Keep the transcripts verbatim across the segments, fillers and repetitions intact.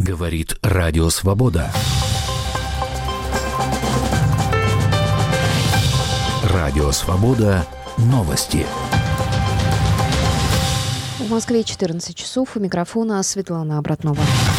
Говорит Радио Свобода. Радио Свобода. Новости. В Москве четырнадцать часов. У микрофона Светлана Обратнова.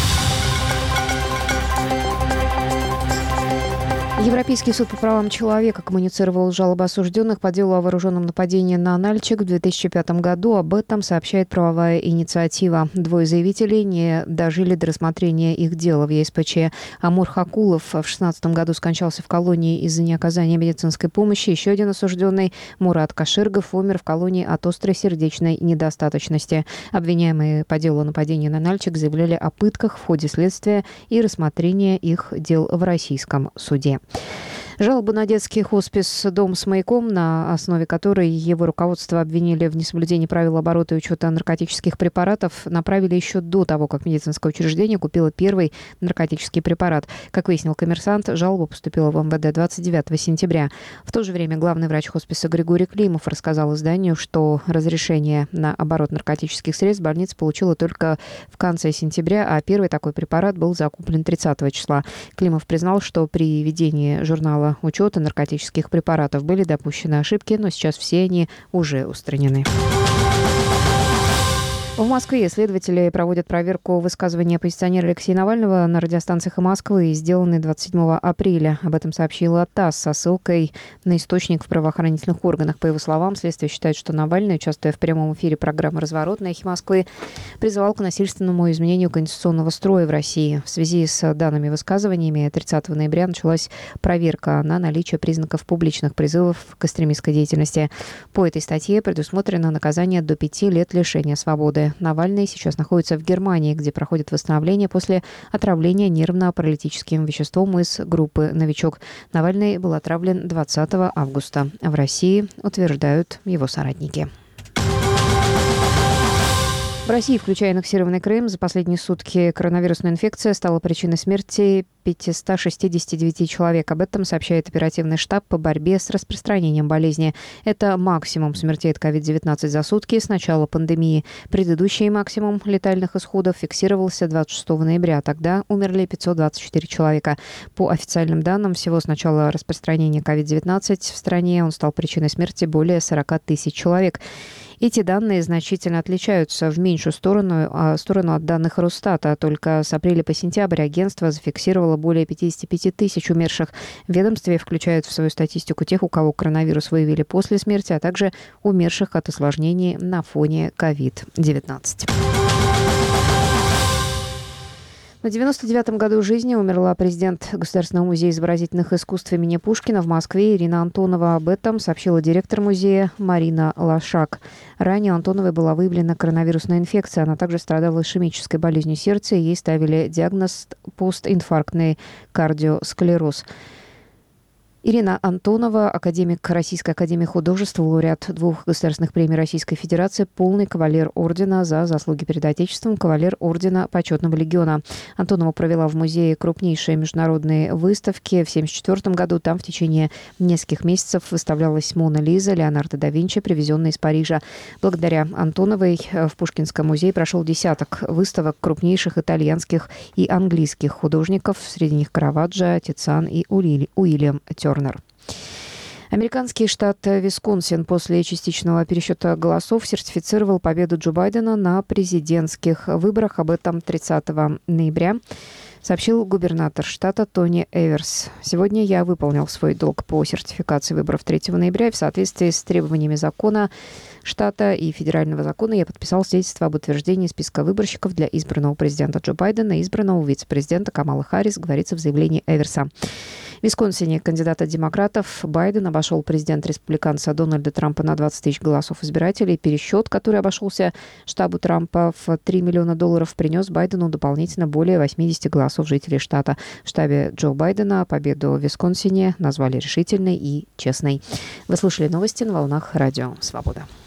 Европейский суд по правам человека коммуницировал жалобы осужденных по делу о вооруженном нападении на Нальчик в две тысячи пятом году. Об этом сообщает правовая инициатива. Двое заявителей не дожили до рассмотрения их дела в ЕСПЧ. Амур Хакулов в две тысячи шестнадцатом году скончался в колонии из-за неоказания медицинской помощи. Еще один осужденный, Мурат Каширгов, умер в колонии от острой сердечной недостаточности. Обвиняемые по делу о нападении на Нальчик заявляли о пытках в ходе следствия и рассмотрения их дел в российском суде. Жалобу на детский хоспис «Дом с маяком», на основе которой его руководство обвинили в несоблюдении правил оборота и учета наркотических препаратов, направили еще до того, как медицинское учреждение купило первый наркотический препарат. Как выяснил «Коммерсант», жалоба поступила в МВД двадцать девятого сентября. В то же время главный врач хосписа Григорий Климов рассказал изданию, что разрешение на оборот наркотических средств больница получила только в конце сентября, а первый такой препарат был закуплен тридцатого числа. Климов признал, что при ведении журнала учета наркотических препаратов были допущены ошибки, но сейчас все они уже устранены. В Москве следователи проводят проверку высказывания оппозиционера Алексея Навального на радиостанциях Москвы, сделанной двадцать седьмого апреля. Об этом сообщила ТАСС со ссылкой на источник в правоохранительных органах. По его словам, следствие считает, что Навальный, участвуя в прямом эфире программы «Разворот» на «Эхе Москвы», призывал к насильственному изменению конституционного строя в России. В связи с данными высказываниями тридцатого ноября началась проверка на наличие признаков публичных призывов к экстремистской деятельности. По этой статье предусмотрено наказание до пяти лет лишения свободы. Навальный сейчас находится в Германии, где проходит восстановление после отравления нервно-паралитическим веществом из группы «Новичок». Навальный был отравлен двадцатого августа. В России, утверждают его соратники. В России, включая аннексированный Крым, за последние сутки коронавирусная инфекция стала причиной смерти пятьсот шестьдесят девять человек. Об этом сообщает оперативный штаб по борьбе с распространением болезни. Это максимум смертей от ковид девятнадцать за сутки с начала пандемии. Предыдущий максимум летальных исходов фиксировался двадцать шестого ноября. Тогда умерли пятьсот двадцать четыре человека. По официальным данным, всего с начала распространения ковид девятнадцать в стране он стал причиной смерти более сорок тысяч человек. Эти данные значительно отличаются в меньшую сторону, а сторону от данных Росстата. Только с апреля по сентябрь агентство зафиксировало более пятьдесят пять тысяч умерших. В ведомстве включают в свою статистику тех, у кого коронавирус выявили после смерти, а также умерших от осложнений на фоне ковид девятнадцать. На девяносто девятом году жизни умерла президент Государственного музея изобразительных искусств имени Пушкина в Москве Ирина Антонова. Об этом сообщила директор музея Марина Лошак. Ранее у Антоновой была выявлена коронавирусная инфекция. Она также страдала ишемической болезнью сердца, и ей ставили диагноз постинфарктный кардиосклероз. Ирина Антонова, академик Российской академии художеств, лауреат двух государственных премий Российской Федерации, полный кавалер ордена за заслуги перед Отечеством, кавалер ордена Почетного легиона. Антонова провела в музее крупнейшие международные выставки. В тысяча девятьсот семьдесят четвёртом году там в течение нескольких месяцев выставлялась Мона Лиза Леонардо да Винчи, привезенная из Парижа. Благодаря Антоновой в Пушкинском музее прошел десяток выставок крупнейших итальянских и английских художников, среди них Караваджо, Тициан и Уильям Тернер. Американский штат Висконсин после частичного пересчета голосов сертифицировал победу Джо Байдена на президентских выборах. Об этом тридцатого ноября сообщил губернатор штата Тони Эверс. «Сегодня я выполнил свой долг по сертификации выборов третьего ноября, и в соответствии с требованиями закона штата и федерального закона я подписал свидетельство об утверждении списка выборщиков для избранного президента Джо Байдена и избранного вице-президента Камалы Харрис», говорится в заявлении Эверса. В Висконсине кандидата демократов Байден обошел президента-республиканца Дональда Трампа на двадцать тысяч голосов избирателей. Пересчет, который обошелся штабу Трампа в три миллиона долларов, принес Байдену дополнительно более восемьдесят голосов жителей штата. В штабе Джо Байдена победу в Висконсине назвали решительной и честной. Вы слушали новости на волнах Радио Свобода.